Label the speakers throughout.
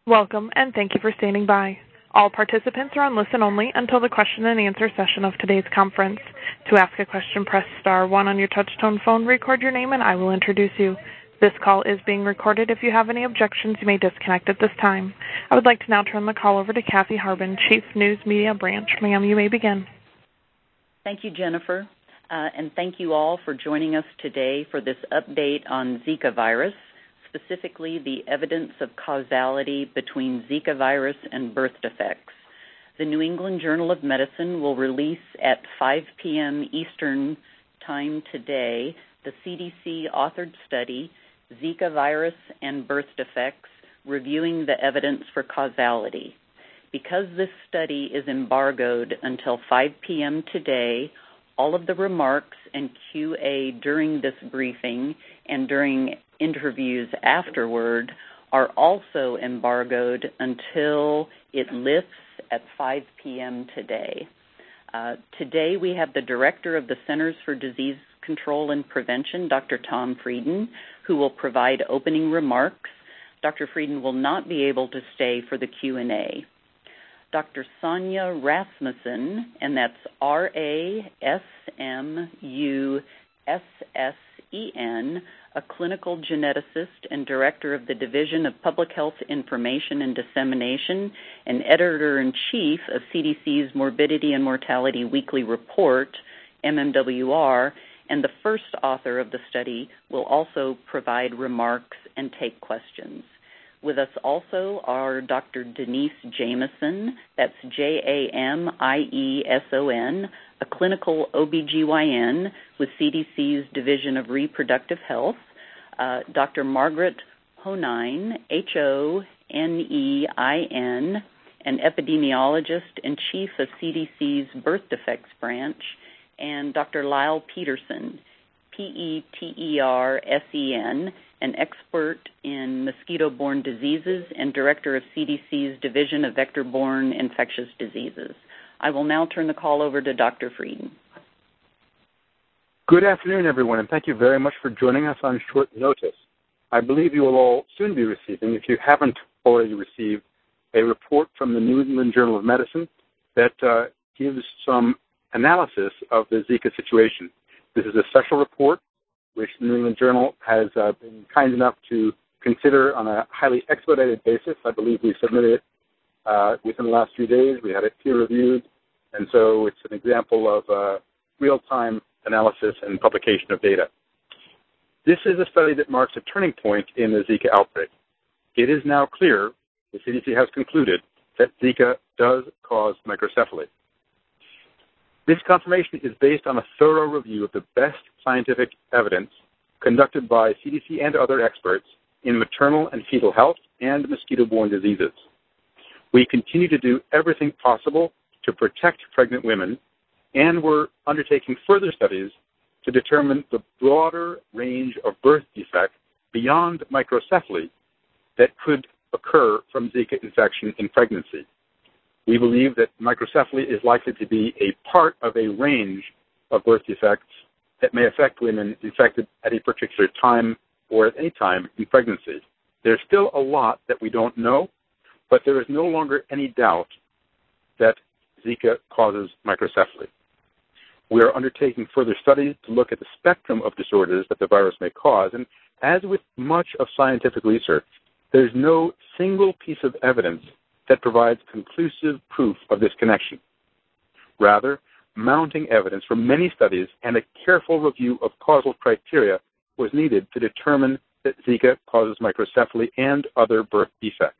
Speaker 1: Welcome, and thank you for standing by. All participants are on listen only until the question and answer session of today's conference. To ask a question, press *1 on your touch-tone phone, record your name, and I will introduce you. This call is being recorded. If you have any objections, you may disconnect at this time. I would like to now turn the call over to Kathy Harbin, Chief News Media Branch. Ma'am, you may begin.
Speaker 2: Thank you, Jennifer, and thank you all for joining us today for this update on Zika virus, specifically the evidence of causality between Zika virus and birth defects. The New England Journal of Medicine will release at 5 p.m. Eastern Time today the CDC-authored study, Zika virus and birth defects, reviewing the evidence for causality. Because this study is embargoed until 5 p.m. today, all of the remarks and QA during this briefing and during interviews afterward are also embargoed until it lifts at 5 p.m. today. Today we have the Director of the Centers for Disease Control and Prevention, Dr. Tom Frieden, who will provide opening remarks. Dr. Frieden will not be able to stay for the Q&A. Dr. Sonia Rasmussen, and that's Rasmussen, a clinical geneticist and director of the Division of Public Health Information and Dissemination and editor-in-chief of CDC's Morbidity and Mortality Weekly Report, MMWR, and the first author of the study, will also provide remarks and take questions. With us also are Dr. Denise Jamieson, that's Jamieson, a clinical OBGYN with CDC's Division of Reproductive Health, Dr. Margaret Honein, Honein, an epidemiologist and chief of CDC's Birth Defects Branch, and Dr. Lyle Peterson, Petersen, an expert in mosquito-borne diseases and director of CDC's Division of Vector-Borne Infectious Diseases. I will now turn the call over to Dr. Frieden.
Speaker 3: Good afternoon, everyone, and thank you very much for joining us on short notice. I believe you will all soon be receiving, if you haven't already received, a report from the New England Journal of Medicine that gives some analysis of the Zika situation. This is a special report which the New England Journal has been kind enough to consider on a highly expedited basis. I believe we submitted it within the last few days. We had it peer-reviewed, and so it's an example of real-time analysis and publication of data. This is a study that marks a turning point in the Zika outbreak. It is now clear, the CDC has concluded, that Zika does cause microcephaly. This confirmation is based on a thorough review of the best scientific evidence conducted by CDC and other experts in maternal and fetal health and mosquito-borne diseases. We continue to do everything possible to protect pregnant women, and we're undertaking further studies to determine the broader range of birth defects beyond microcephaly that could occur from Zika infection in pregnancy. We believe that microcephaly is likely to be a part of a range of birth defects that may affect women infected at a particular time or at any time in pregnancy. There's still a lot that we don't know, but there is no longer any doubt that Zika causes microcephaly. We are undertaking further studies to look at the spectrum of disorders that the virus may cause, and as with much of scientific research, there's no single piece of evidence that provides conclusive proof of this connection. Rather, mounting evidence from many studies and a careful review of causal criteria was needed to determine that Zika causes microcephaly and other birth defects.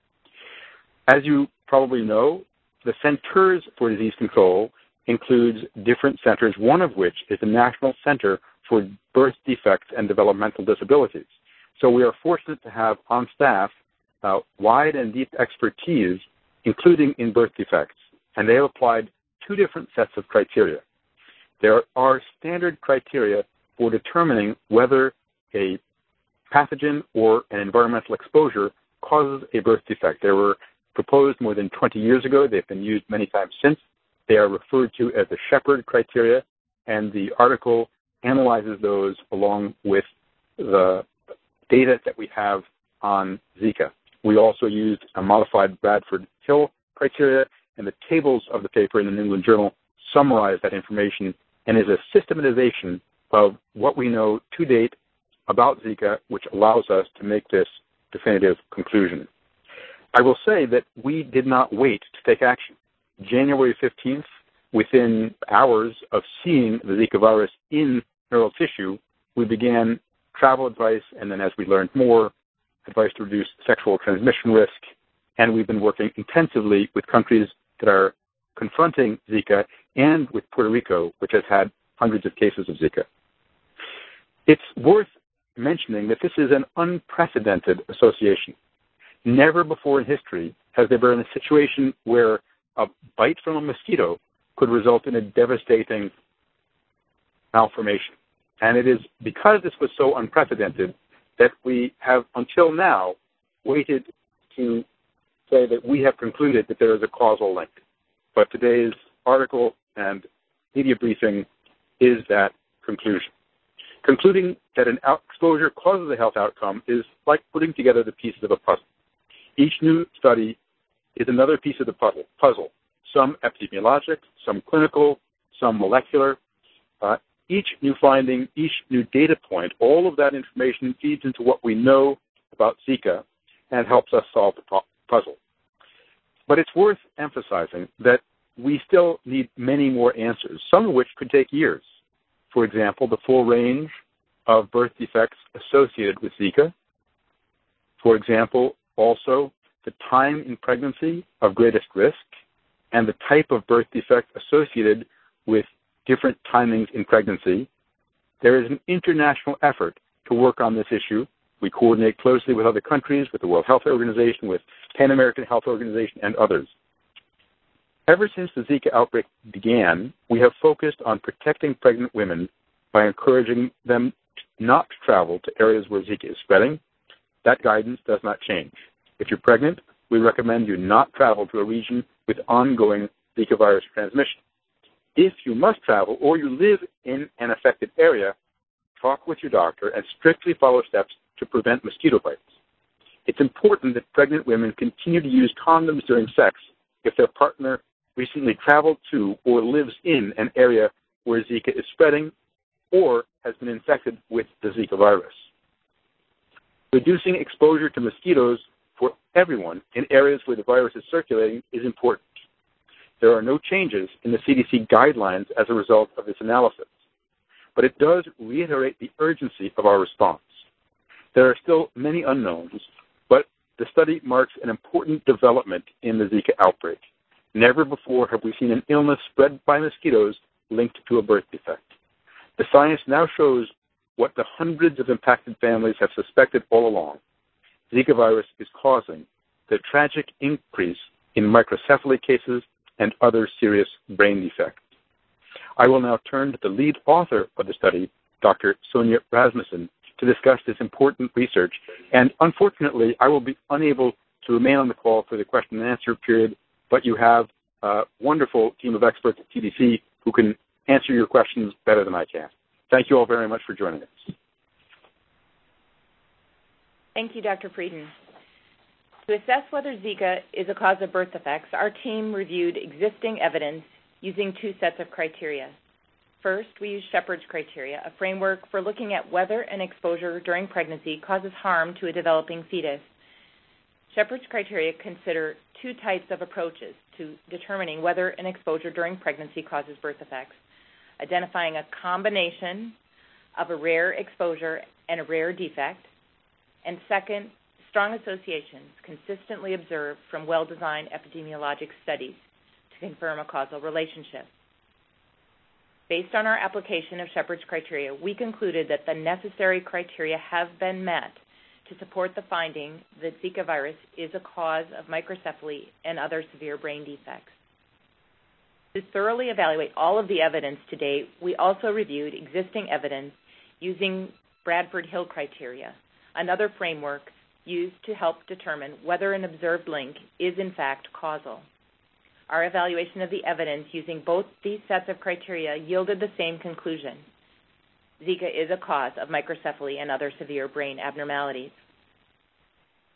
Speaker 3: As you probably know, the Centers for Disease Control includes different centers, one of which is the National Center for Birth Defects and Developmental Disabilities. So we are fortunate to have on staff wide and deep expertise, including in birth defects, and they have applied two different sets of criteria. There are standard criteria for determining whether a pathogen or an environmental exposure causes a birth defect. They were proposed more than 20 years ago. They've been used many times since. They are referred to as the Shepherd criteria, and the article analyzes those along with the data that we have on Zika. We also used a modified Bradford-Hill criteria, and the tables of the paper in the New England Journal summarize that information and is a systematization of what we know to date about Zika, which allows us to make this definitive conclusion. I will say that we did not wait to take action. January 15th, within hours of seeing the Zika virus in neural tissue, we began travel advice, and then as we learned more, advice to reduce sexual transmission risk, and we've been working intensively with countries that are confronting Zika and with Puerto Rico, which has had hundreds of cases of Zika. It's worth mentioning that this is an unprecedented association. Never before in history has there been a situation where a bite from a mosquito could result in a devastating malformation. And it is because this was so unprecedented that we have, until now, waited to say that we have concluded that there is a causal link. But today's article and media briefing is that conclusion. Concluding that an exposure causes a health outcome is like putting together the pieces of a puzzle. Each new study is another piece of the puzzle, some epidemiologic, some clinical, some molecular. Each new finding, each new data point, all of that information feeds into what we know about Zika and helps us solve the puzzle. But it's worth emphasizing that we still need many more answers, some of which could take years. For example, the full range of birth defects associated with Zika. For example, also the time in pregnancy of greatest risk and the type of birth defect associated with different timings in pregnancy. There is an international effort to work on this issue. We coordinate closely with other countries, with the World Health Organization, with Pan American Health Organization, and others. Ever since the Zika outbreak began, we have focused on protecting pregnant women by encouraging them not to travel to areas where Zika is spreading. That guidance does not change. If you're pregnant, we recommend you not travel to a region with ongoing Zika virus transmission. If you must travel or you live in an affected area, talk with your doctor and strictly follow steps to prevent mosquito bites. It's important that pregnant women continue to use condoms during sex if their partner recently traveled to or lives in an area where Zika is spreading or has been infected with the Zika virus. Reducing exposure to mosquitoes for everyone in areas where the virus is circulating is important. There are no changes in the CDC guidelines as a result of this analysis, but it does reiterate the urgency of our response. There are still many unknowns, but the study marks an important development in the Zika outbreak. Never before have we seen an illness spread by mosquitoes linked to a birth defect. The science now shows what the hundreds of impacted families have suspected all along. Zika virus is causing the tragic increase in microcephaly cases and other serious brain defects. I will now turn to the lead author of the study, Dr. Sonja Rasmussen, to discuss this important research. And unfortunately, I will be unable to remain on the call for the question and answer period, but you have a wonderful team of experts at CDC who can answer your questions better than I can. Thank you all very much for joining us.
Speaker 4: Thank you, Dr. Frieden. To assess whether Zika is a cause of birth defects, our team reviewed existing evidence using two sets of criteria. First, we used Shepherd's criteria, a framework for looking at whether an exposure during pregnancy causes harm to a developing fetus. Shepherd's criteria consider two types of approaches to determining whether an exposure during pregnancy causes birth defects: identifying a combination of a rare exposure and a rare defect, and second, strong associations consistently observed from well-designed epidemiologic studies to confirm a causal relationship. Based on our application of Shepherd's criteria, we concluded that the necessary criteria have been met to support the finding that Zika virus is a cause of microcephaly and other severe brain defects. To thoroughly evaluate all of the evidence to date, we also reviewed existing evidence using Bradford-Hill criteria, another framework used to help determine whether an observed link is in fact causal. Our evaluation of the evidence using both these sets of criteria yielded the same conclusion. Zika is a cause of microcephaly and other severe brain abnormalities.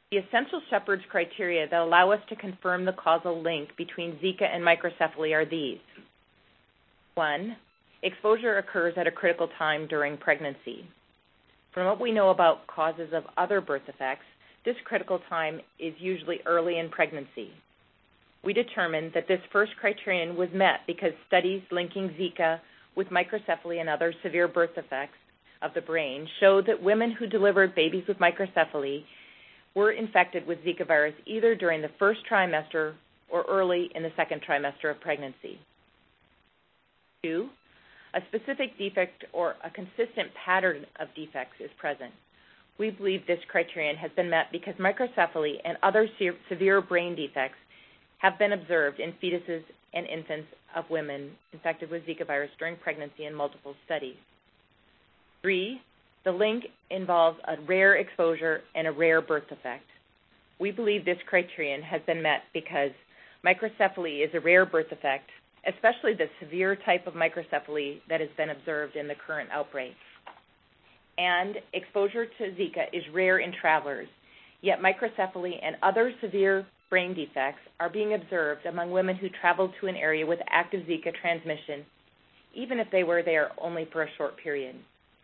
Speaker 4: The essential Shepherd's criteria that allow us to confirm the causal link between Zika and microcephaly are these. 1, exposure occurs at a critical time during pregnancy. From what we know about causes of other birth defects, this critical time is usually early in pregnancy. We determined that this first criterion was met because studies linking Zika with microcephaly and other severe birth defects of the brain showed that women who delivered babies with microcephaly were infected with Zika virus either during the first trimester or early in the second trimester of pregnancy. 2, a specific defect or a consistent pattern of defects is present. We believe this criterion has been met because microcephaly and other severe brain defects have been observed in fetuses and infants of women infected with Zika virus during pregnancy in multiple studies. 3, the link involves a rare exposure and a rare birth defect. We believe this criterion has been met because microcephaly is a rare birth defect, especially the severe type of microcephaly that has been observed in the current outbreak. And exposure to Zika is rare in travelers, yet microcephaly and other severe brain defects are being observed among women who traveled to an area with active Zika transmission, even if they were there only for a short period.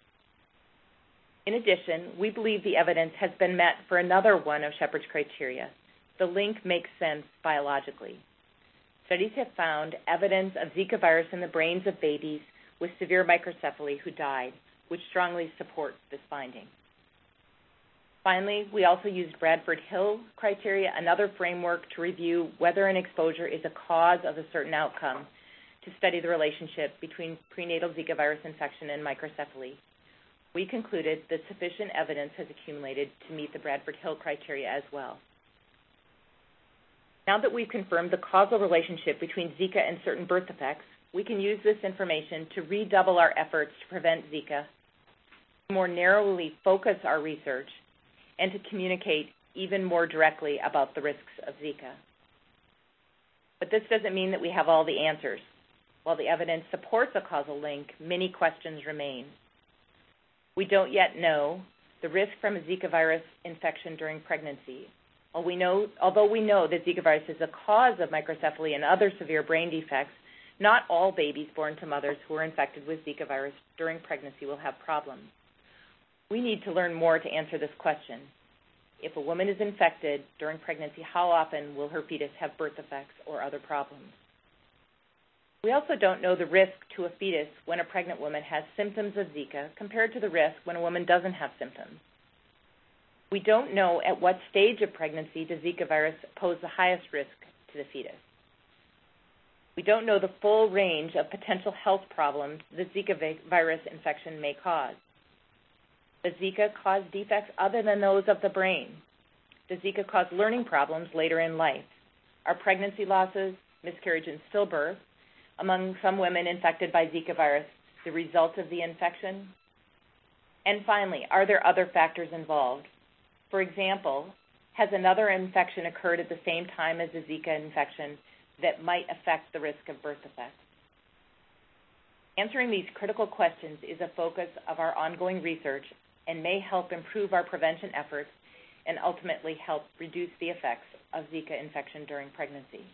Speaker 4: In addition, we believe the evidence has been met for another one of Shepherd's criteria. The link makes sense biologically. Studies have found evidence of Zika virus in the brains of babies with severe microcephaly who died, which strongly supports this finding. Finally, we also used Bradford-Hill criteria, another framework to review whether an exposure is a cause of a certain outcome, to study the relationship between prenatal Zika virus infection and microcephaly. We concluded that sufficient evidence has accumulated to meet the Bradford-Hill criteria as well. Now that we've confirmed the causal relationship between Zika and certain birth defects, we can use this information to redouble our efforts to prevent Zika, to more narrowly focus our research, and to communicate even more directly about the risks of Zika. But this doesn't mean that we have all the answers. While the evidence supports a causal link, many questions remain. We don't yet know the risk from a Zika virus infection during pregnancy. Although we know that Zika virus is a cause of microcephaly and other severe brain defects, not all babies born to mothers who are infected with Zika virus during pregnancy will have problems. We need to learn more to answer this question. If a woman is infected during pregnancy, how often will her fetus have birth defects or other problems? We also don't know the risk to a fetus when a pregnant woman has symptoms of Zika compared to the risk when a woman doesn't have symptoms. We don't know at what stage of pregnancy does Zika virus pose the highest risk to the fetus. We don't know the full range of potential health problems that Zika virus infection may cause. Does Zika cause defects other than those of the brain? Does Zika cause learning problems later in life? Are pregnancy losses, miscarriage, and stillbirth among some women infected by Zika virus the result of the infection? And finally, are there other factors involved? For example, has another infection occurred at the same time as the Zika infection that might affect the risk of birth defects? Answering these critical questions is a focus of our ongoing research and may help improve our prevention efforts and ultimately help reduce the effects of Zika infection during pregnancy.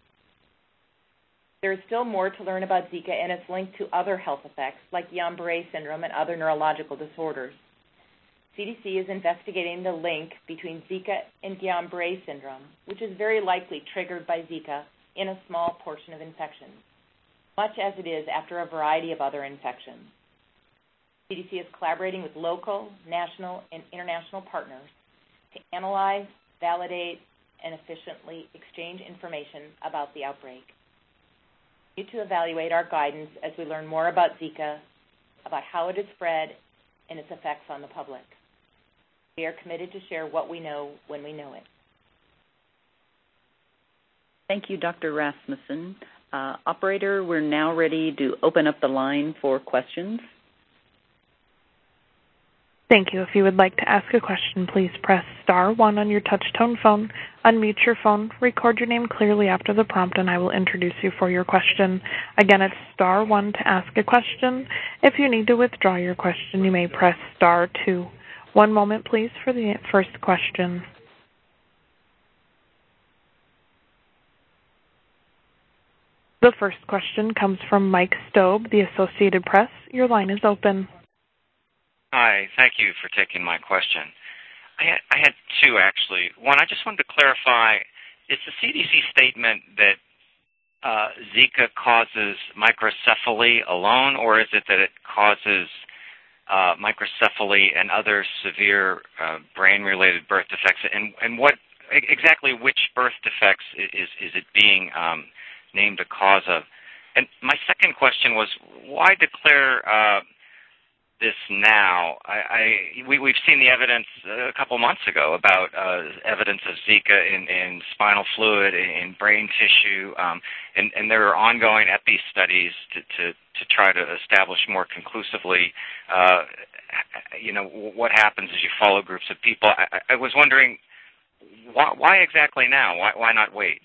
Speaker 4: There is still more to learn about Zika and its link to other health effects like Guillain-Barré syndrome and other neurological disorders. CDC is investigating the link between Zika and Guillain-Barré syndrome, which is very likely triggered by Zika in a small portion of infections, much as it is after a variety of other infections. CDC is collaborating with local, national, and international partners to analyze, validate, and efficiently exchange information about the outbreak. We need to evaluate our guidance as we learn more about Zika, about how it is spread, and its effects on the public. We are committed to share what we know when we know it.
Speaker 2: Thank you, Dr. Rasmussen. Operator, we're now ready to open up the line for questions.
Speaker 1: Thank you. If you would like to ask a question, please press *1 on your touch-tone phone, unmute your phone, record your name clearly after the prompt, and I will introduce you for your question. Again, it's *1 to ask a question. If you need to withdraw your question, you may press *2. One moment, please, for the first question. The first question comes from Mike Stobe, the Associated Press. Your line is open.
Speaker 5: Hi, thank you for taking my question. I had two, actually. One, I just wanted to clarify, is the CDC statement that Zika causes microcephaly alone, or is it that it causes microcephaly and other severe brain-related birth defects? And what exactly which birth defects is it being named a cause of? And my second question was, why declare this now? We've seen the evidence a couple months ago about evidence of Zika in spinal fluid, in brain tissue, and there are ongoing epi studies to try to establish more conclusively, what happens as you follow groups of people. I was wondering, why exactly now? Why not wait?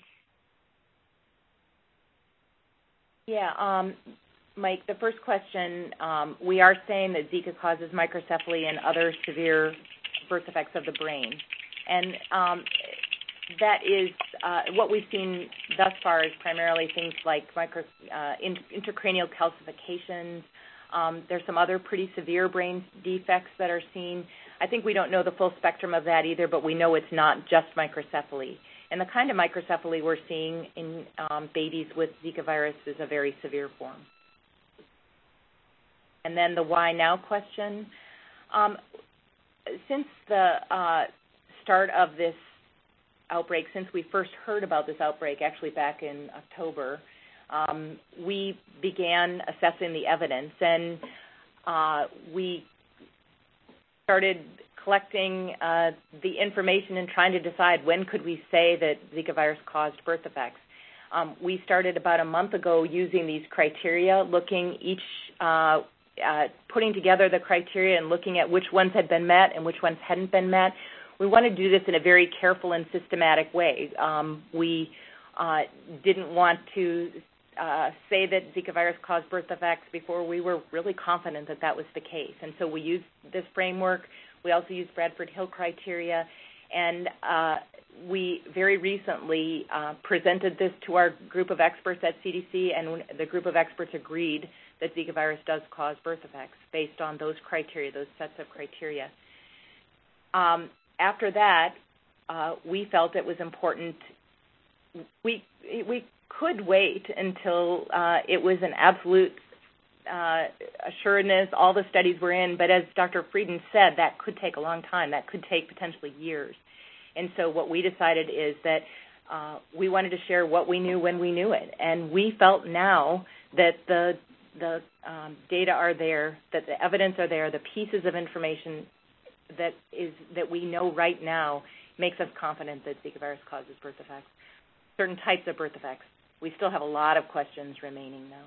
Speaker 4: Yeah, Mike, the first question, we are saying that Zika causes microcephaly and other severe birth defects of the brain. And that is what we've seen thus far is primarily things like intracranial calcifications. There's some other pretty severe brain defects that are seen. I think we don't know the full spectrum of that either, but we know it's not just microcephaly. And the kind of microcephaly we're seeing in babies with Zika virus is a very severe form. And then the why now question. Since the start of this outbreak, since we first heard about this outbreak, actually back in October, we began assessing the evidence, and we started collecting the information and trying to decide when could we say that Zika virus caused birth defects. We started about a month ago using these criteria, looking putting together the criteria and looking at which ones had been met and which ones hadn't been met. We want to do this in a very careful and systematic way. We didn't want to say that Zika virus caused birth defects before we were really confident that that was the case. And so we used this framework. We also used Bradford Hill criteria. And we very recently presented this to our group of experts at CDC, and the group of experts agreed that Zika virus does cause birth defects based on those criteria, those sets of criteria. After that, we felt it was important. We could wait until it was an absolute assuredness, all the studies were in, but as Dr. Frieden said, that could take a long time. That could take potentially years. And so what we decided is that we wanted to share what we knew when we knew it. And we felt now that the data are there, that the evidence are there, the pieces of information that we know right now makes us confident that Zika virus causes birth defects, certain types of birth defects. We still have a lot of questions remaining, though.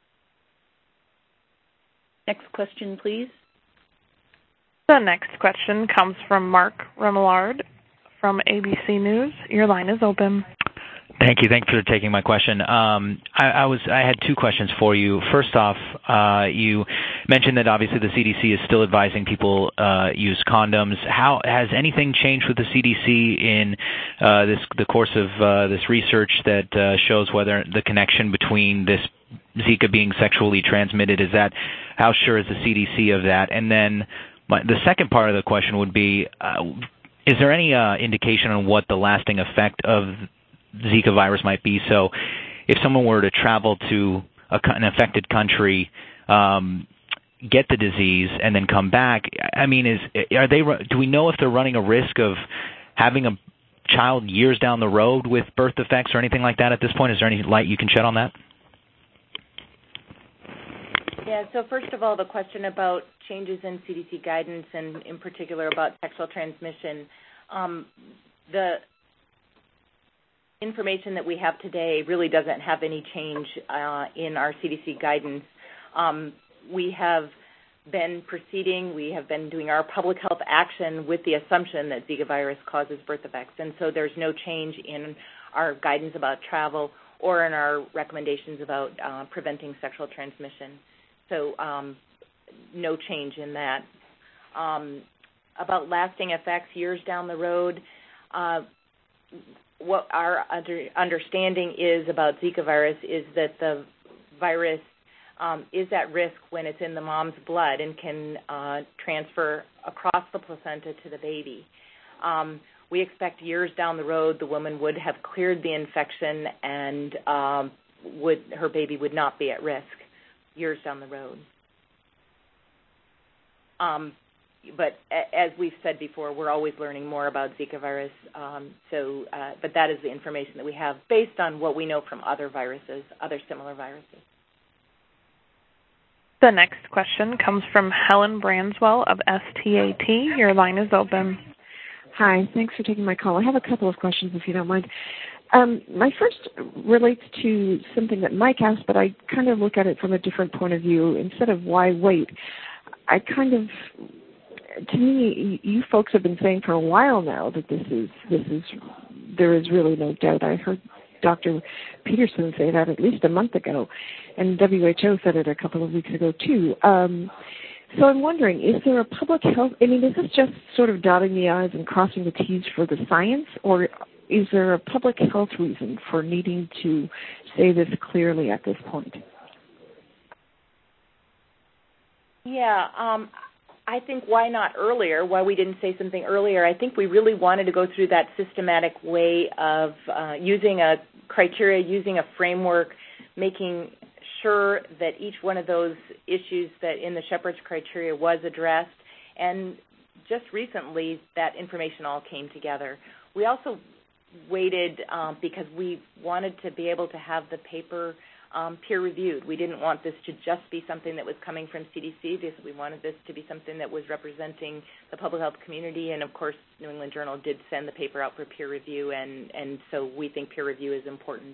Speaker 2: Next question, please.
Speaker 1: The next question comes from Mark Remillard from ABC News. Your line is open.
Speaker 6: Thank you. Thanks for taking my question. I had two questions for you. First off, you mentioned that obviously the CDC is still advising people use condoms. How has anything changed with the CDC in the course of this research that shows whether the connection between this Zika being sexually transmitted how sure is the CDC of that? And then the second part of the question would be, is there any indication on what the lasting effect of Zika virus might be? So if someone were to travel to an affected country, get the disease, and then come back, I mean, do we know if they're running a risk of having a child years down the road with birth defects or anything like that at this point? Is there any light you can shed on that?
Speaker 4: Yeah, so first of all, the question about changes in CDC guidance and in particular about sexual transmission. The information that we have today really doesn't have any change in our CDC guidance. We have been proceeding, we have been doing our public health action with the assumption that Zika virus causes birth defects, and so there's no change in our guidance about travel or in our recommendations about preventing sexual transmission. So no change in that. About lasting effects years down the road, what our understanding is about Zika virus is that the virus is at risk when it's in the mom's blood and can transfer across the placenta to the baby. We expect years down the road the woman would have cleared the infection and her baby would not be at risk years down the road. But as we've said before, we're always learning more about Zika virus. But that is the information that we have based on what we know from other viruses, other similar viruses.
Speaker 1: The next question comes from Helen Branswell of STAT. Your line is open.
Speaker 7: Hi, thanks for taking my call. I have a couple of questions, if you don't mind. My first relates to something that Mike asked, but I kind of look at it from a different point of view. Instead of why wait, to me, you folks have been saying for a while now that there is really no doubt. I heard Dr. Peterson say that at least a month ago, and WHO said it a couple of weeks ago too. So I'm wondering, is there a public health, is this just sort of dotting the I's and crossing the T's for the science, or is there a public health reason for needing to say this clearly at this point?
Speaker 4: Yeah, I think why not earlier, why we didn't say something earlier. I think we really wanted to go through that systematic way of using a criteria, using a framework, making sure that each one of those issues that in the Shepherd's criteria was addressed. And just recently, that information all came together. We also waited because we wanted to be able to have the paper peer-reviewed. We didn't want this to just be something that was coming from CDC. We wanted this to be something that was representing the public health community, and of course, New England Journal did send the paper out for peer review, and so we think peer review is important.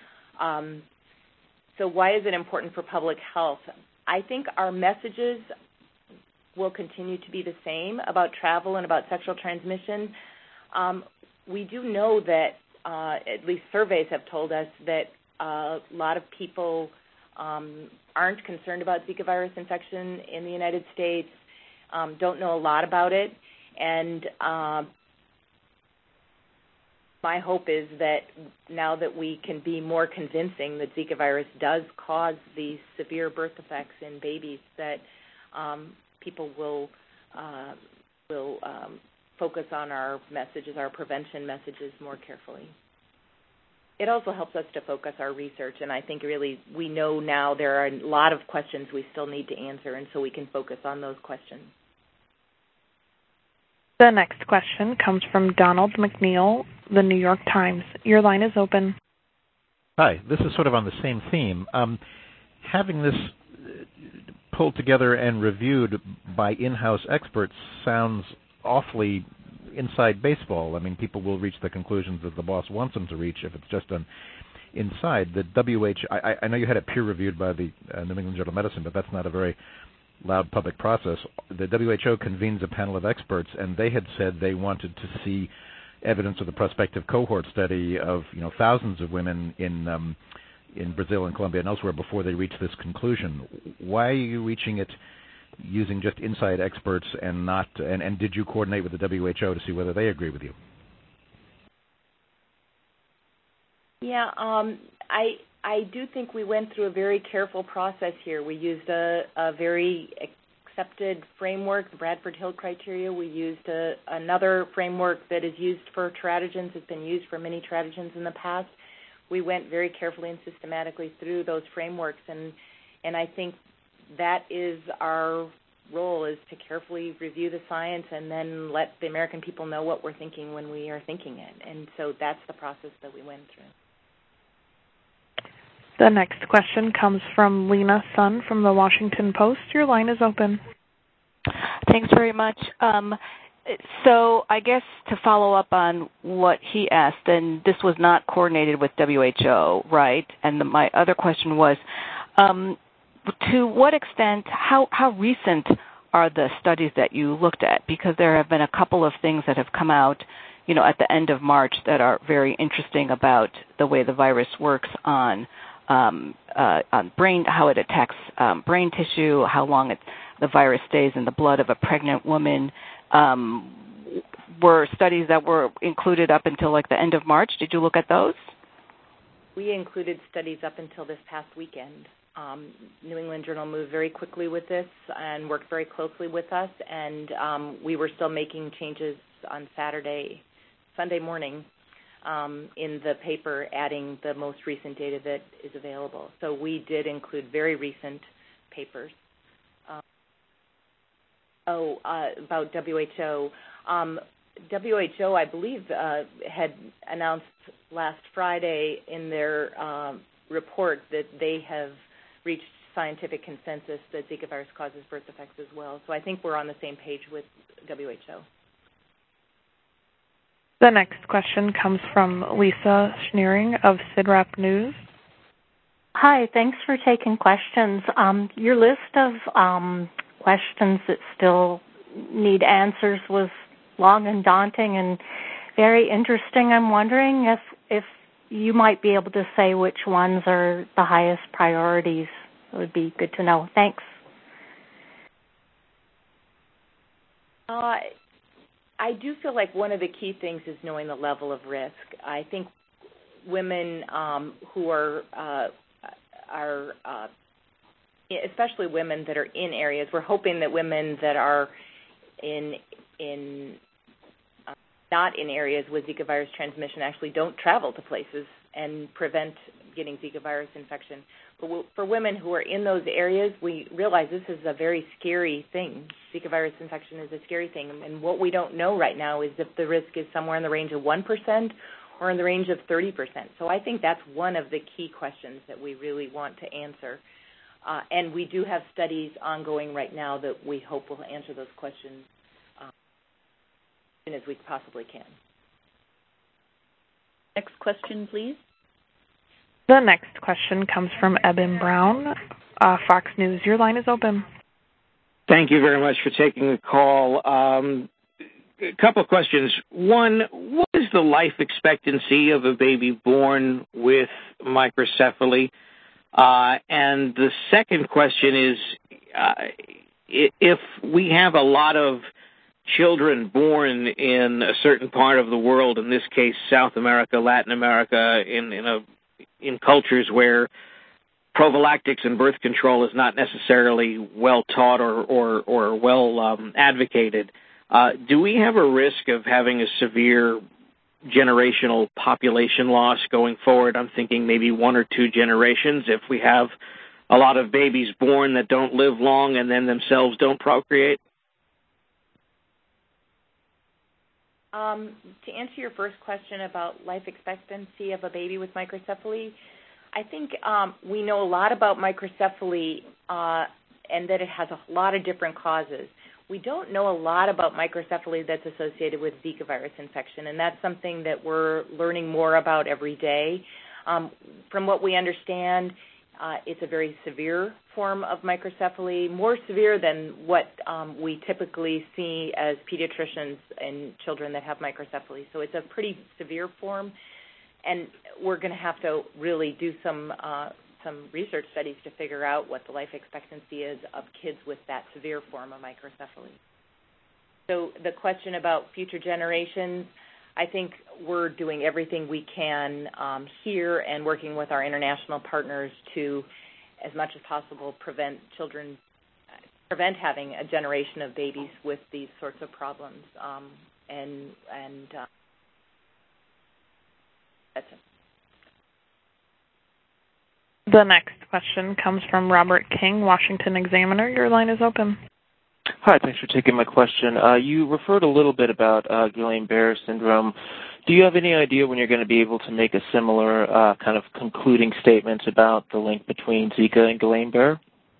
Speaker 4: So why is it important for public health? I think our messages will continue to be the same about travel and about sexual transmission. We do know that, at least surveys have told us, that a lot of people aren't concerned about Zika virus infection in the United States, don't know a lot about it, and my hope is that now that we can be more convincing that Zika virus does cause these severe birth defects in babies, that people will focus on our messages, our prevention messages more carefully. It also helps us to focus our research, and I think really we know now there are a lot of questions we still need to answer, and so we can focus on those questions.
Speaker 1: The next question comes from Donald McNeil, The New York Times. Your line is open.
Speaker 8: Hi, this is sort of on the same theme. Having this pulled together and reviewed by in-house experts sounds awfully inside baseball. I mean, people will reach the conclusions that the boss wants them to reach if it's just done inside. The WHO, I know you had it peer-reviewed by the New England Journal of Medicine, but that's not a very loud public process. The WHO convenes a panel of experts, and they had said they wanted to see evidence of the prospective cohort study of thousands of women in Brazil and Colombia and elsewhere before they reach this conclusion. Why are you reaching it using just inside experts and not? And did you coordinate with the WHO to see whether they agree with you?
Speaker 4: Yeah, I do think we went through a very careful process here. We used a very accepted framework, the Bradford Hill criteria. We used another framework that is used for teratogens, has been used for many teratogens in the past. We went very carefully and systematically through those frameworks, and I think that is our role, is to carefully review the science and then let the American people know what we're thinking when we are thinking it. And so that's the process that we went through.
Speaker 1: The next question comes from Lena Sun from the Washington Post. Your line is open.
Speaker 9: Thanks very much. So I guess to follow up on what he asked, and this was not coordinated with WHO, right? And my other question was, to what extent, how recent are the studies that you looked at? Because there have been a couple of things that have come out, at the end of March that are very interesting about the way the virus works on brain, how it attacks brain tissue, how long the virus stays in the blood of a pregnant woman. were studies that were included up until like the end of March. Did you look at those?
Speaker 4: We included studies up until this past weekend. New England Journal moved very quickly with this and worked very closely with us, and we were still making changes on Sunday morning in the paper, adding the most recent data that is available. So we did include very recent papers. About WHO. WHO, I believe, had announced last Friday in their report that they have reached scientific consensus that Zika virus causes birth defects as well. So I think we're on the same page with WHO.
Speaker 1: The next question comes from Lisa Schneering of CIDRAP News.
Speaker 10: Hi, thanks for taking questions. Your list of questions that still need answers was long and daunting and very interesting. I'm wondering if you might be able to say which ones are the highest priorities. It would be good to know. Thanks.
Speaker 4: I do feel like one of the key things is knowing the level of risk. I think women who are especially women that are in areas, we're hoping that women that are not in areas with Zika virus transmission actually don't travel to places and prevent getting Zika virus infection. But for women who are in those areas, we realize this is a very scary thing. Zika virus infection is a scary thing. And what we don't know right now is if the risk is somewhere in the range of 1% or in the range of 30%. So I think that's one of the key questions that we really want to answer. And we do have studies ongoing right now that we hope will answer those questions as soon as we possibly can.
Speaker 2: Next question, please.
Speaker 1: The next question comes from Eben Brown, Fox News. Your line is open.
Speaker 11: Thank you very much for taking the call. A couple of questions. One, what is the life expectancy of a baby born with microcephaly? And the second question is, if we have a lot of children born in a certain part of the world, in this case South America, Latin America, in cultures where prophylactics and birth control is not necessarily well taught or well advocated, do we have a risk of having a severe generational population loss going forward? I'm thinking maybe 1 or 2 generations if we have a lot of babies born that don't live long and then themselves don't procreate.
Speaker 4: To answer your first question about life expectancy of a baby with microcephaly, I think we know a lot about microcephaly and that it has a lot of different causes. We don't know a lot about microcephaly that's associated with Zika virus infection, and that's something that we're learning more about every day. From what we understand, it's a very severe form of microcephaly, more severe than what we typically see as pediatricians in children that have microcephaly. So it's a pretty severe form, and we're going to have to really do some research studies to figure out what the life expectancy is of kids with that severe form of microcephaly. So the question about future generations, I think we're doing everything we can here and working with our international partners to, as much as possible, prevent having a generation of babies with these sorts of problems. And that's it.
Speaker 1: The next question comes from Robert King, Washington Examiner. Your line is open.
Speaker 12: Hi, thanks for taking my question. You referred a little bit about Guillain-Barré syndrome. Do you have any idea when you're going to be able to make a similar kind of concluding statement about the link between Zika and Guillain-Barré?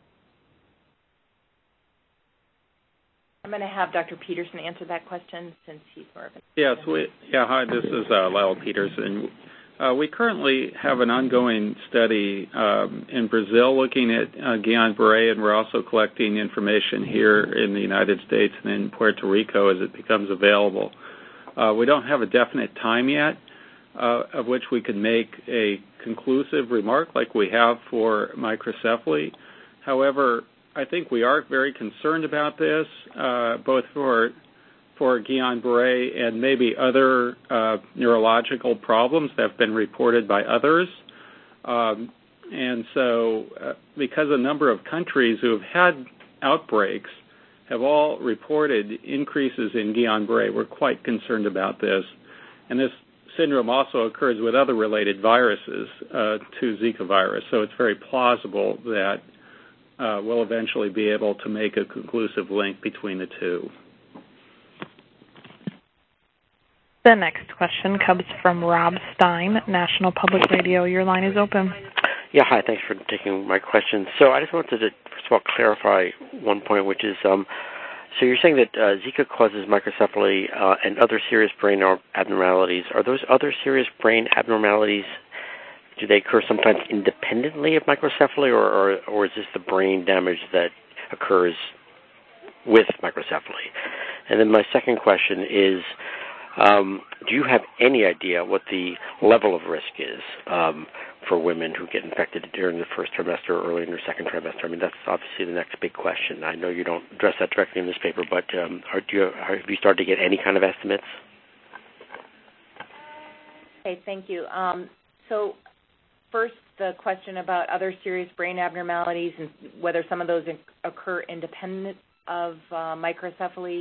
Speaker 4: I'm going to have Dr. Peterson answer that question since he's more of an
Speaker 13: Yes. Hi, this is Lyle Peterson. We currently have an ongoing study in Brazil looking at Guillain-Barré, and we're also collecting information here in the United States and in Puerto Rico as it becomes available. We don't have a definite time yet of which we can make a conclusive remark like we have for microcephaly. However, I think we are very concerned about this, both for for Guillain-Barré and maybe other neurological problems that have been reported by others. And so because a number of countries who have had outbreaks have all reported increases in Guillain-Barré, we're quite concerned about this. And this syndrome also occurs with other related viruses to Zika virus, so it's very plausible that we'll eventually be able to make a conclusive link between the two.
Speaker 1: The next question comes from Rob Stein, National Public Radio. Your line is open.
Speaker 14: Yeah, hi. Thanks for taking my question. So I just wanted to, first of all, clarify one point, which is, so you're saying that Zika causes microcephaly and other serious brain abnormalities. Are those other serious brain abnormalities, do they occur sometimes independently of microcephaly, or is this the brain damage that occurs with microcephaly? And then my second question is, do you have any idea what the level of risk is for women who get infected during the first trimester or early in their second trimester? I mean, that's obviously the next big question. I know you don't address that directly in this paper, but have you started to get any kind of estimates?
Speaker 4: Okay, thank you. So first, the question about other serious brain abnormalities and whether some of those occur independent of microcephaly.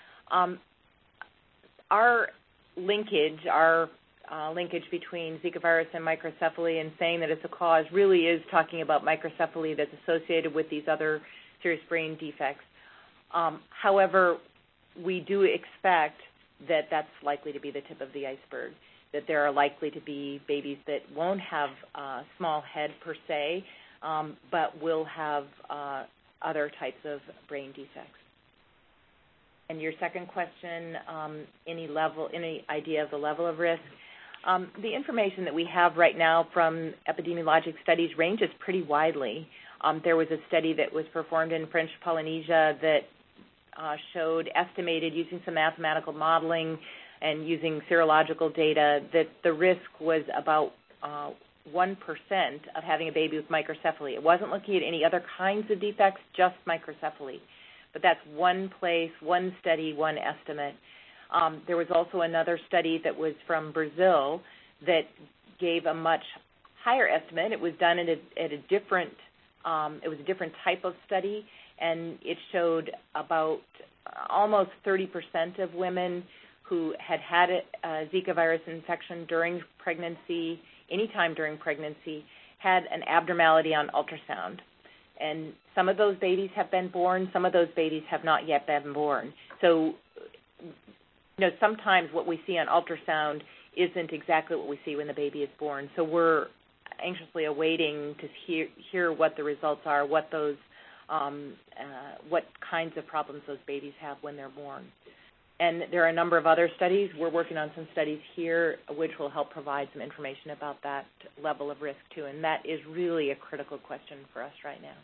Speaker 4: Our linkage between Zika virus and microcephaly and saying that it's a cause really is talking about microcephaly that's associated with these other serious brain defects. However, we do expect that that's likely to be the tip of the iceberg, that there are likely to be babies that won't have a small head per se, but will have other types of brain defects. And your second question, any idea of the level of risk? The information that we have right now from epidemiologic studies ranges pretty widely. There was a study that was performed in French Polynesia that showed, estimated using some mathematical modeling and using serological data, that the risk was about 1% of having a baby with microcephaly. It wasn't looking at any other kinds of defects, just microcephaly. But that's one place, one study, one estimate. There was also another study that was from Brazil that gave a much higher estimate. It was done at a different, it was a different type of study, and it showed about almost 30% of women who had had a Zika virus infection during pregnancy, anytime during pregnancy, had an abnormality on ultrasound. And some of those babies have been born, some of those babies have not yet been born. So, sometimes what we see on ultrasound isn't exactly what we see when the baby is born. So we're anxiously awaiting to hear what the results are, what those, what kinds of problems those babies have when they're born. And there are a number of other studies. We're working on some studies here which will help provide some information about that level of risk too. And that is really a critical question for us right now.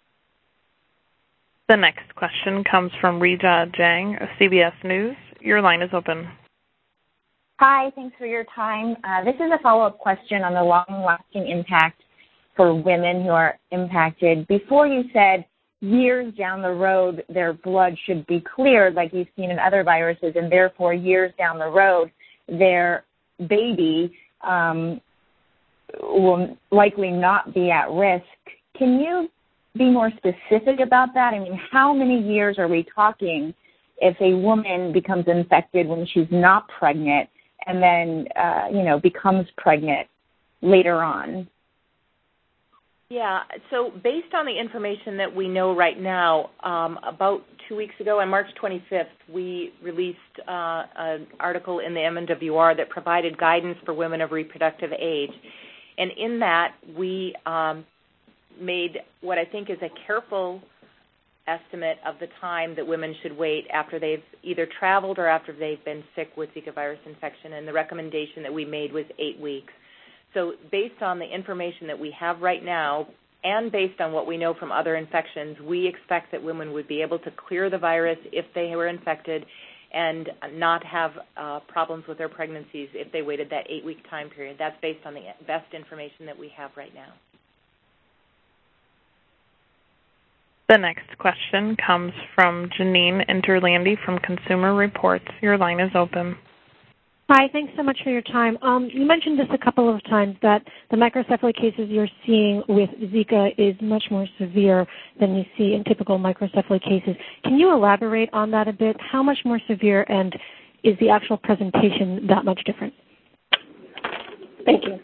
Speaker 1: The next question comes from Rija Jang of CBS News. Your line is open.
Speaker 15: Hi, thanks for your time. This is a follow-up question on the long-lasting impact for women who are impacted. Before you said years down the road their blood should be cleared like you've seen in other viruses, and therefore years down the road their baby will likely not be at risk. Can you be more specific about that? I mean, how many years are we talking if a woman becomes infected when she's not pregnant and then, becomes pregnant later on?
Speaker 4: Yeah, so based on the information that we know right now, about 2 weeks ago, on March 25th, we released an article in the MNWR that provided guidance for women of reproductive age. And in that, we made what I think is a careful estimate of the time that women should wait after they've either traveled or after they've been sick with Zika virus infection. And the recommendation that we made was 8 weeks. So based on the information that we have right now and based on what we know from other infections, we expect that women would be able to clear the virus if they were infected and not have problems with their pregnancies if they waited that 8-week time period. That's based on the best information that we have right now.
Speaker 1: The next question comes from Janine Interlandi from Consumer Reports. Your line is open.
Speaker 16: Hi, thanks so much for your time. You mentioned this a couple of times that the microcephaly cases you're seeing with Zika is much more severe than you see in typical microcephaly cases. Can you elaborate on that a bit? How much more severe, and is the actual presentation that much different? Thank you.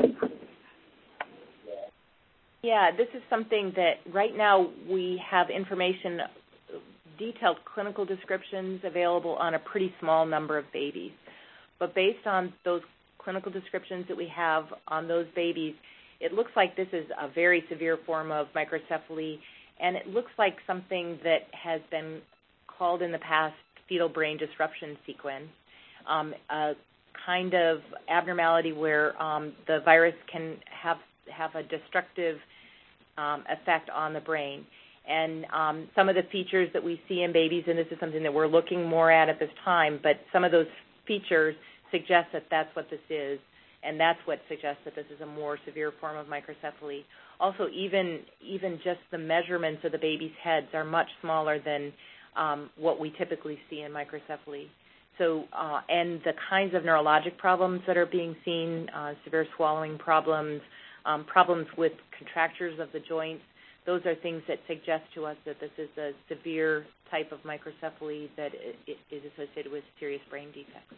Speaker 4: Yeah, this is something that right now we have information, detailed clinical descriptions available on a pretty small number of babies. But based on those clinical descriptions that we have on those babies, it looks like this is a very severe form of microcephaly, and it looks like something that has been called in the past fetal brain disruption sequence, a kind of abnormality where the virus can have a destructive effect on the brain. And some of the features that we see in babies, and this is something that we're looking more at this time, but some of those features suggest that that's what this is, and that's what suggests that this is a more severe form of microcephaly. Also, even just the measurements of the baby's heads are much smaller than what we typically see in microcephaly. So, and the kinds of neurologic problems that are being seen, severe swallowing problems, problems with contractures of the joints, those are things that suggest to us that this is a severe type of microcephaly that is associated with serious brain defects.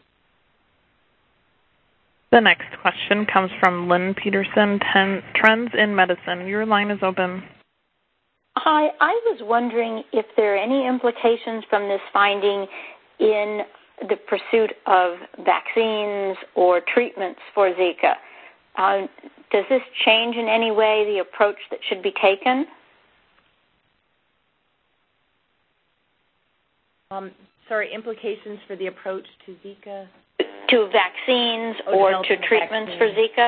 Speaker 1: The next question comes from Lynn Peterson, Trends in Medicine. Your line is open.
Speaker 17: Hi, I was wondering if there are any implications from this finding in the pursuit of vaccines or treatments for Zika. Does this change in any way the approach that should be taken?
Speaker 4: Sorry, implications for the approach to Zika?
Speaker 17: To vaccines or to treatments for Zika?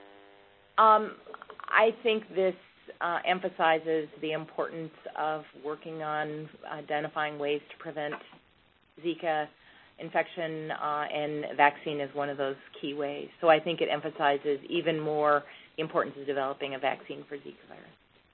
Speaker 4: I think this emphasizes the importance of working on identifying ways to prevent Zika infection, and vaccine is one of those key ways. So I think it emphasizes even more the importance of developing a vaccine for Zika virus.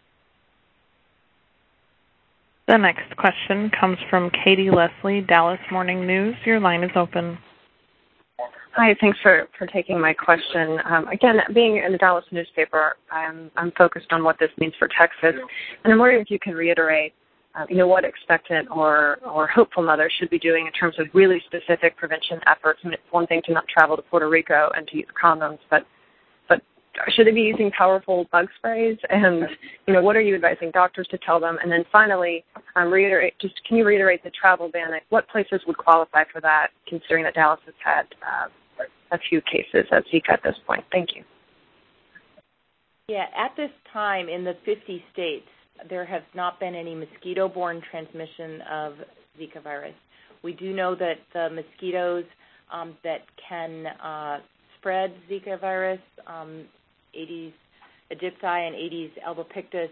Speaker 1: The next question comes from Katie Leslie, Dallas Morning News. Your line is open.
Speaker 18: Hi, thanks for taking my question. Again, being in the Dallas newspaper, I'm focused on what this means for Texas, and I'm wondering if you can reiterate, what expectant or hopeful mothers should be doing in terms of really specific prevention efforts. I mean, it's one thing to not travel to Puerto Rico and to use condoms, but should they be using powerful bug sprays? And what are you advising doctors to tell them? And then finally, can you reiterate the travel ban? What places would qualify for that, considering that Dallas has had a few cases of Zika at this point? Thank you.
Speaker 4: Yeah, at this time in the 50 states, there has not been any mosquito-borne transmission of Zika virus. We do know that the mosquitoes that can spread Zika virus, Aedes aegypti and Aedes albopictus,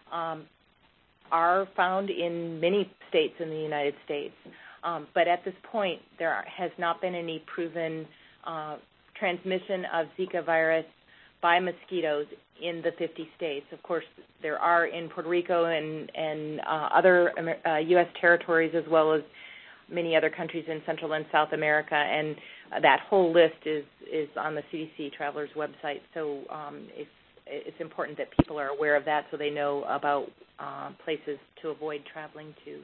Speaker 4: are found in many states in the United States. But at this point, there has not been any proven transmission of Zika virus by mosquitoes in the 50 states. Of course, there are in Puerto Rico and other U.S. territories, as well as many other countries in Central and South America, and that whole list is on the CDC Travelers website. So it's important that people are aware of that so they know about places to avoid traveling to.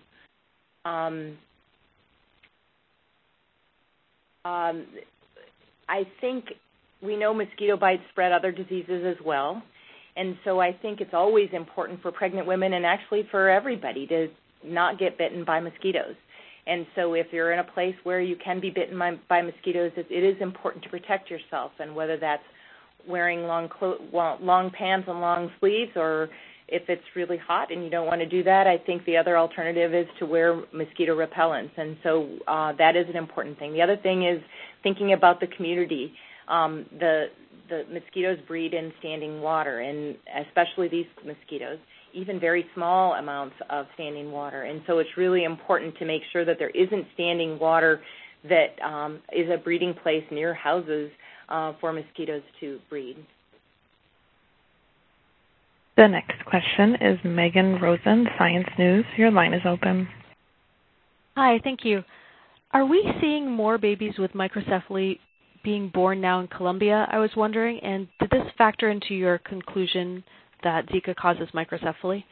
Speaker 4: I think we know mosquito bites spread other diseases as well, and so I think it's always important for pregnant women and actually for everybody to not get bitten by mosquitoes. And so if you're in a place where you can be bitten by mosquitoes, it is important to protect yourself, and whether that's wearing long pants and long sleeves, or if it's really hot and you don't want to do that, I think the other alternative is to wear mosquito repellents. And so that is an important thing. The other thing is thinking about the community. The mosquitoes breed in standing water, and especially these mosquitoes, even very small amounts of standing water. And so it's really important to make sure that there isn't standing water that is a breeding place near houses for mosquitoes to breed.
Speaker 1: The next question is Megan Rosen, Science News. Your line is open.
Speaker 19: Hi, thank you. Are we seeing more babies with microcephaly being born now in Colombia, I was wondering, and did this factor into your conclusion that Zika causes microcephaly?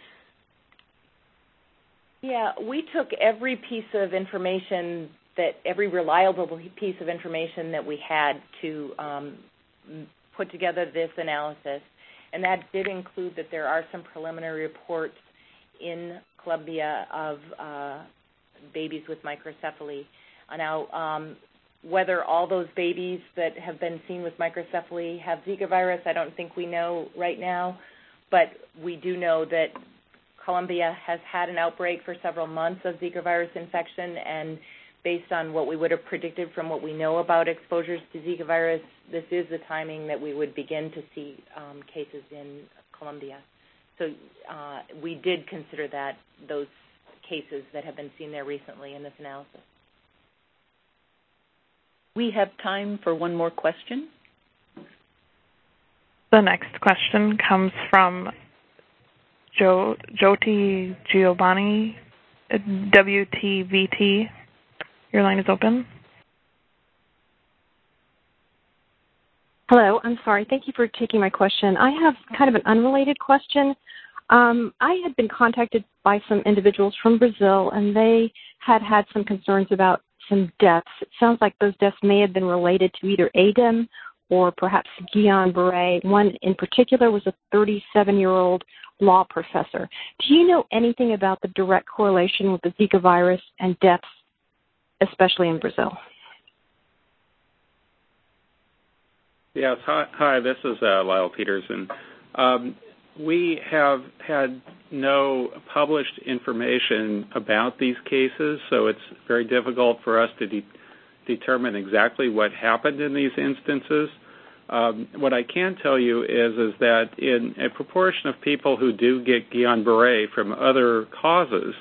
Speaker 4: Yeah, we took every piece of information, every reliable piece of information that we had to put together this analysis, and that did include that there are some preliminary reports in Colombia of babies with microcephaly. Now, whether all those babies that have been seen with microcephaly have Zika virus, I don't think we know right now, but we do know that Colombia has had an outbreak for several months of Zika virus infection, and based on what we would have predicted from what we know about exposures to Zika virus, this is the timing that we would begin to see cases in Colombia. So we did consider those cases that have been seen there recently in this analysis.
Speaker 2: We have time for one more question.
Speaker 1: The next question comes from Jyoti Giovanni, WTVT. Your line is open.
Speaker 20: Hello, I'm sorry. Thank you for taking my question. I have kind of an unrelated question. I had been contacted by some individuals from Brazil, and they had some concerns about some deaths. It sounds like those deaths may have been related to either ADEM or perhaps Guillain-Barré. One in particular was a 37-year-old law professor. Do you know anything about the direct correlation with the Zika virus and deaths, especially in Brazil?
Speaker 13: Yes. Hi, this is Lyle Peterson. We have had no published information about these cases, so it's very difficult for us to determine exactly what happened in these instances. What I can tell you is that in a proportion of people who do get Guillain-Barré from other causes,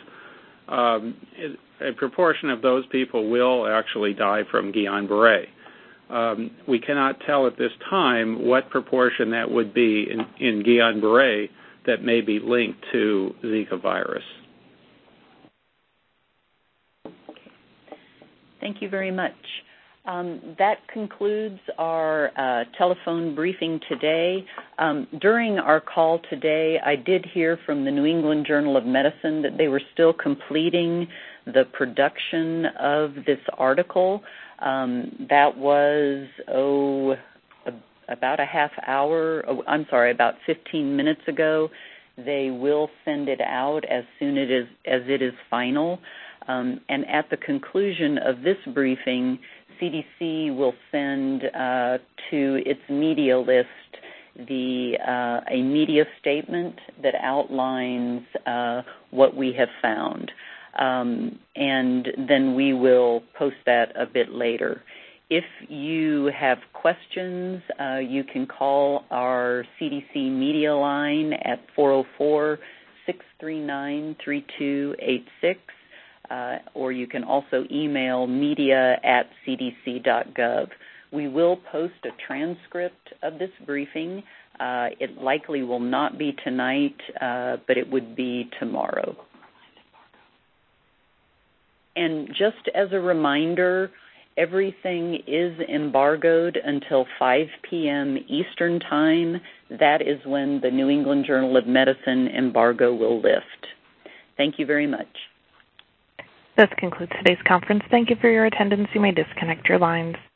Speaker 13: a proportion of those people will actually die from Guillain-Barré. We cannot tell at this time what proportion that would be in Guillain-Barré that may be linked to Zika virus.
Speaker 2: Thank you very much. That concludes our telephone briefing today. During our call today, I did hear from the New England Journal of Medicine that they were still completing the production of this article. That was, about a half hour, about 15 minutes ago. They will send it out as soon as it is final. And at the conclusion of this briefing, CDC will send to its media list a media statement that outlines what we have found. And then we will post that a bit later. If you have questions, you can call our CDC media line at 404-639-3286, or you can also email media@cdc.gov. We will post a transcript of this briefing. It likely will not be tonight, but it would be tomorrow. And just as a reminder, everything is embargoed until 5 p.m. Eastern Time. That is when the New England Journal of Medicine embargo will lift. Thank you very much.
Speaker 1: This concludes today's conference. Thank you for your attendance. You may disconnect your lines.